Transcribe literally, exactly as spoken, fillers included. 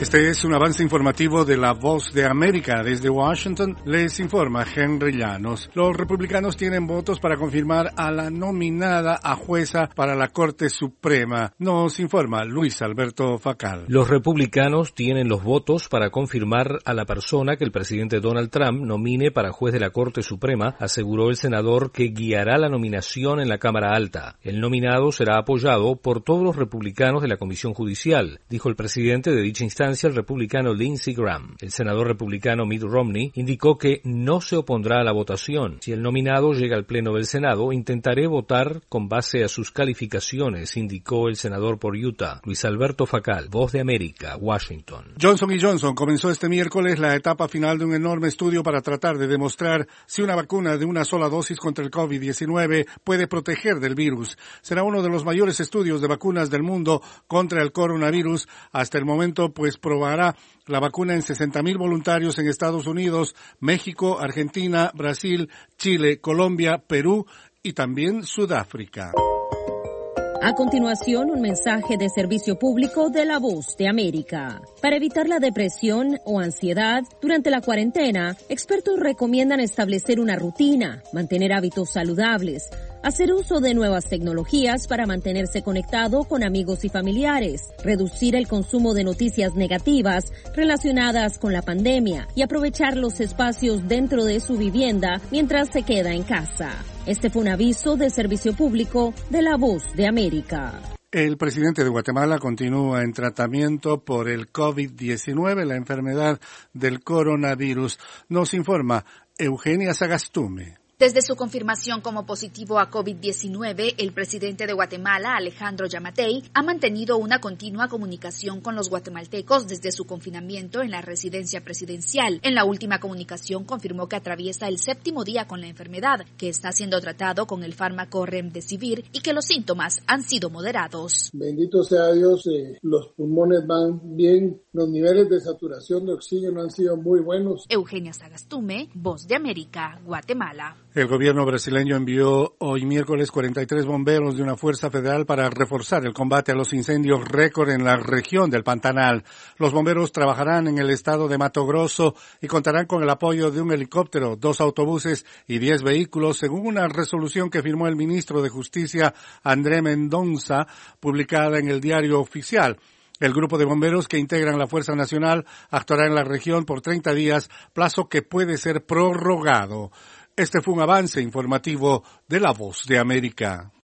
Este es un avance informativo de La Voz de América. Desde Washington les informa Henry Llanos. Los republicanos tienen votos para confirmar a la nominada a jueza para la Corte Suprema. Nos informa Luis Alberto Facal. Los republicanos tienen los votos para confirmar a la persona que el presidente Donald Trump nomine para juez de la Corte Suprema, aseguró el senador que guiará la nominación en la Cámara Alta. El nominado será apoyado por todos los republicanos de la Comisión Judicial, dijo el presidente de dicha instancia, el republicano Lindsey Graham. El senador republicano Mitt Romney indicó que no se opondrá a la votación. Si el nominado llega al Pleno del Senado, intentaré votar con base a sus calificaciones, indicó el senador por Utah. Luis Alberto Facal, Voz de América, Washington. Johnson y Johnson comenzó este miércoles la etapa final de un enorme estudio para tratar de demostrar si una vacuna de una sola dosis contra el COVID diecinueve puede proteger del virus. Será uno de los mayores estudios de vacunas del mundo contra el coronavirus. Hasta el momento, pues probará la vacuna en sesenta mil voluntarios en Estados Unidos, México, Argentina, Brasil, Chile, Colombia, Perú y también Sudáfrica. A continuación, un mensaje de servicio público de La Voz de América. Para evitar la depresión o ansiedad durante la cuarentena, expertos recomiendan establecer una rutina, mantener hábitos saludables, hacer uso de nuevas tecnologías para mantenerse conectado con amigos y familiares, reducir el consumo de noticias negativas relacionadas con la pandemia y aprovechar los espacios dentro de su vivienda mientras se queda en casa. Este fue un aviso de servicio público de La Voz de América. El presidente de Guatemala continúa en tratamiento por el COVID diecinueve, la enfermedad del coronavirus. Nos informa Eugenia Sagastume. Desde su confirmación como positivo a COVID diecinueve, el presidente de Guatemala, Alejandro Yamatei, ha mantenido una continua comunicación con los guatemaltecos desde su confinamiento en la residencia presidencial. En la última comunicación confirmó que atraviesa el séptimo día con la enfermedad, que está siendo tratado con el fármaco Remdesivir y que los síntomas han sido moderados. Bendito sea Dios, eh, los pulmones van bien, los niveles de saturación de oxígeno han sido muy buenos. Eugenia Sagastume, Voz de América, Guatemala. El gobierno brasileño envió hoy miércoles cuarenta y tres bomberos de una fuerza federal para reforzar el combate a los incendios récord en la región del Pantanal. Los bomberos trabajarán en el estado de Mato Grosso y contarán con el apoyo de un helicóptero, dos autobuses y diez vehículos, según una resolución que firmó el ministro de Justicia, André Mendonça, publicada en el Diario Oficial. El grupo de bomberos que integran la Fuerza Nacional actuará en la región por treinta días, plazo que puede ser prorrogado. Este fue un avance informativo de La Voz de América.